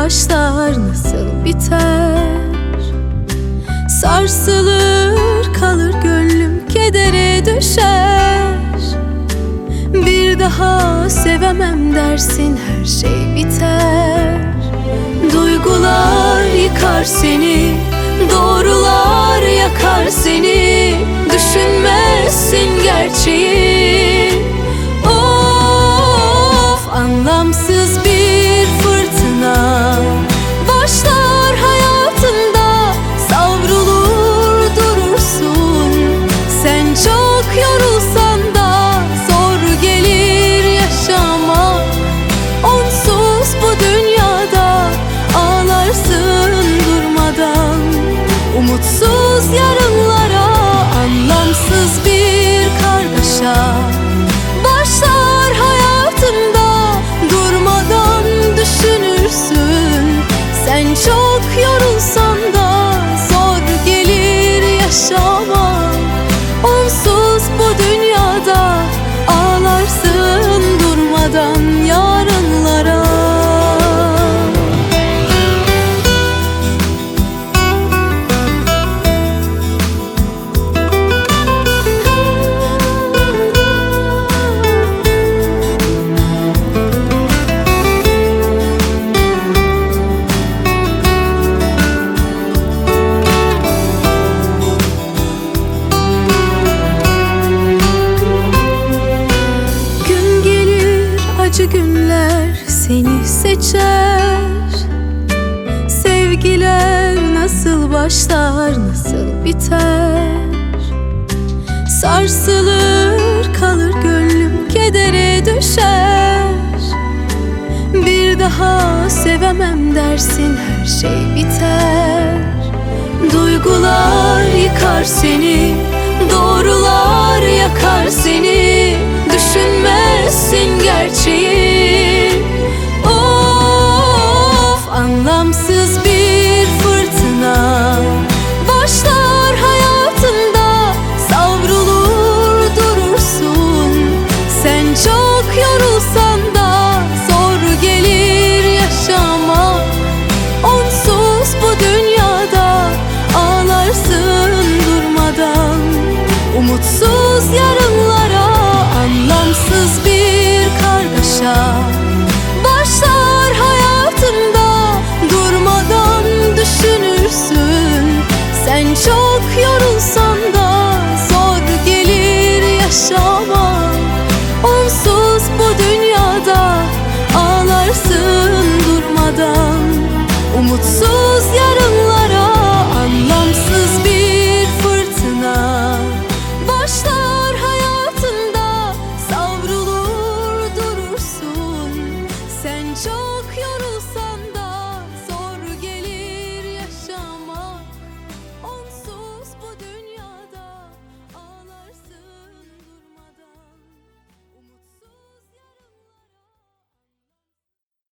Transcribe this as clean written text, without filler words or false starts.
başlar, nasıl biter? Sarsılır kalır gönlüm, kedere düşer. Bir daha sevemem dersin, her şey biter. Duygular yıkar seni, doğrular yakar seni. Düşünmezsin gerçeği. Of, anlamsız bir fırtına başlar hayatında. Savrulur durursun, sen çok yorulsan da. Zor gelir yaşamak, onsuz bu dünyada. Ağlarsın durmadan, umutsuz yarınlara. Anlamsız bir kargaşa başlar hayatında. Durmadan düşünürsün, sen çok yorulsan da. Zor gelir yaşamak, onsuz bu dünyada. Ağlarsın durmadan yarınlara. Acı günler seni seçer. Sevgiler nasıl başlar, nasıl biter? Sarsılır kalır gönlüm, kedere düşer. Bir daha sevemem dersin, her şey biter. Duygular yıkar seni, doğrular yakar seni. Düşünmezsin gerçeği.